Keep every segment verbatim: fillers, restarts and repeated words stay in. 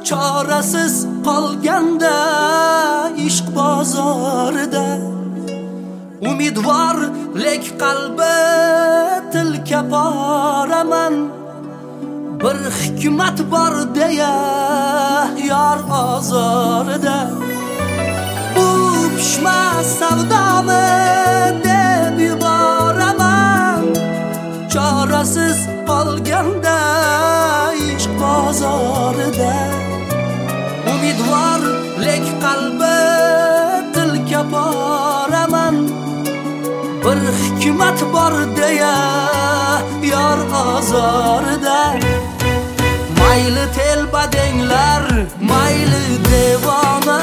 chorasiz qolganda ishq bozorida umidvor lek qalbi tilka boraman. Bir hikmat bor deya yor ozorida bu pishmas savdomi deb yuboraman. Chorasiz qolganda ishq bozorida umidvor lek qalbi tilka boraman. Bir hikmat bor deya yor ozorida mayli telbadenglar mayli devona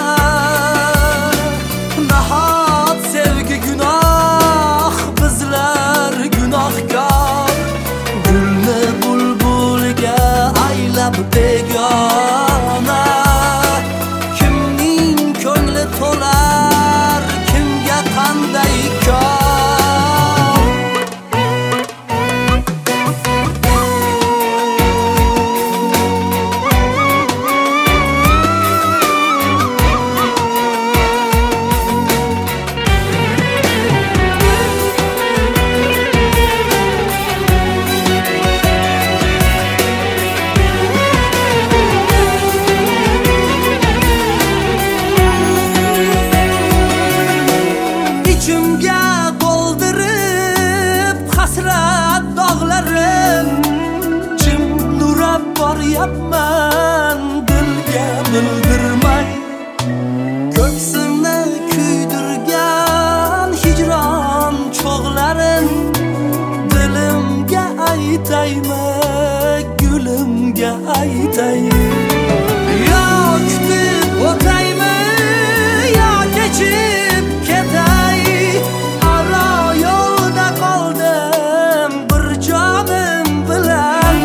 nahot sevgi gunoh bizlar gunohkor. Gulni bulbulga aylab begona kimning ko'ngli to'lar kimga qanday kor. Yapman dilga bildirmay ko'ksimni kuydirgan hijron cho'g'larin dilimga aytaymi gulimga aytay. Yo kutib o'taymi yo kechib ketay. Aro yo'lda qoldim bir jonim bilan.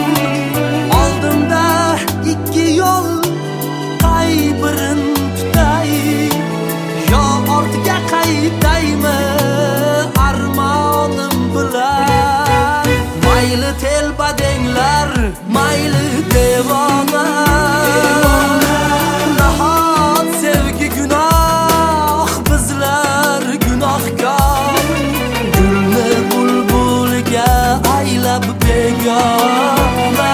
İki yol qaybirin tutay yo ortga qaytaymi armonim bilan. Mayli telbadenglar mayli devona nahot sevgi gunoh bizlar gunohkor. Gulni bulbulga aylab begona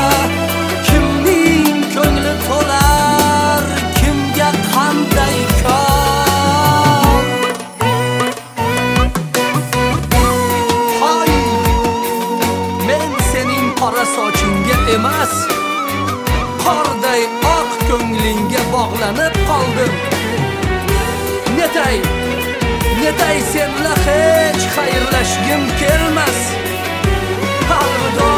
sochingga emas qorday oq ko'nglingga bog'lanib qoldim. Netay netay senla hech xayrlashgim kelmas. Alvido